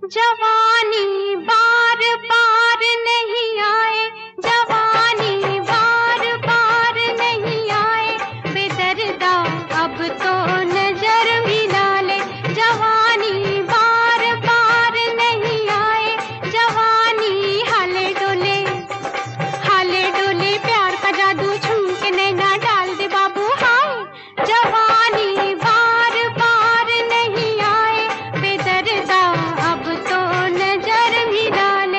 जवानी बार बार नहीं आए, जवानी बार बार नहीं आए, बेदर्दा अब तो नजर मिला ले। जवानी बार बार नहीं आए, जवानी हाले डोले प्यार का जादू छू के नैना डाल दे बाबू हाय। जवानी बार बार नहीं आए, बेदर्दा अब तो नजर मिला ले।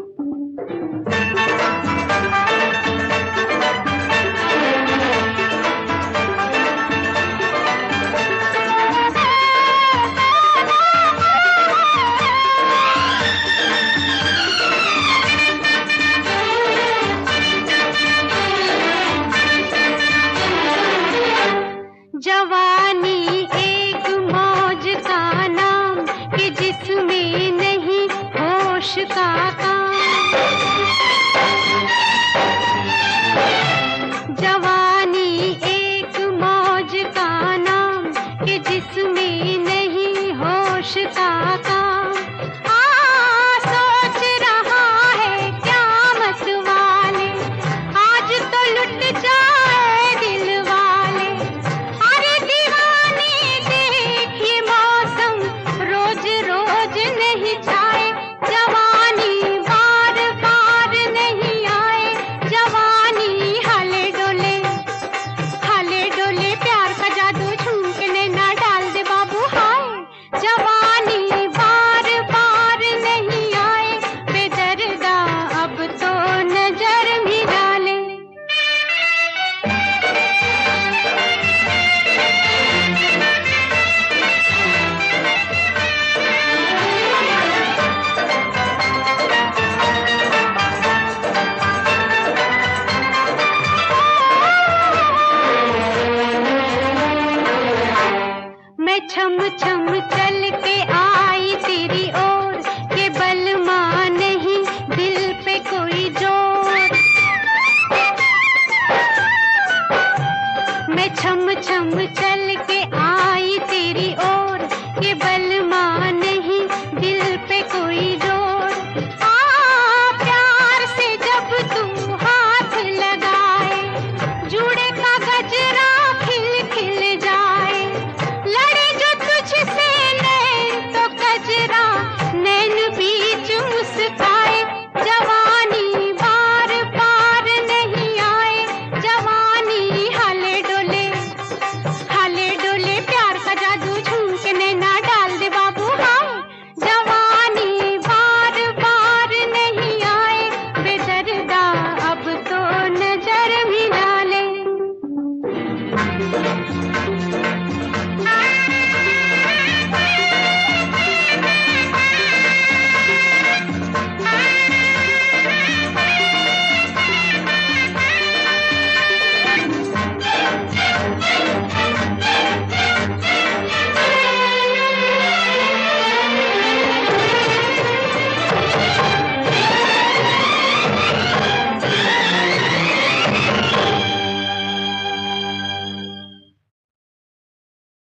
जवानी एक मौज का नाम कि जिसमें नहीं होश का काम। जवानी एक मौज का नाम कि जिसमें नहीं होश का काम। सोच रहा है क्या मत वाले, आज तो लुट जाए दिल वाले। अरे दीवाने देख ये मौसम रोज रोज नहीं